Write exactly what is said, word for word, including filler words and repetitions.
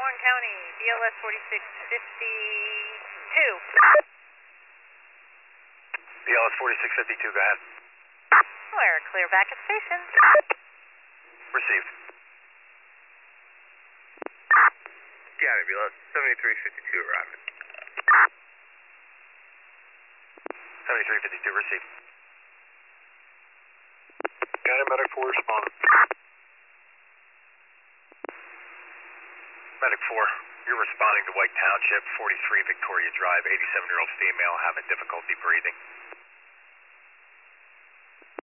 Warren County, B L S forty-six fifty-two. B L S forty-six fifty-two, go ahead. We're clear back at station. Received. County, B L S seventy-three fifty-two arriving. seventy-three fifty-two, received. County Medic four responding. Medic four, you're responding to White Township, forty-three Victoria Drive, eighty-seven-year-old female having difficulty breathing.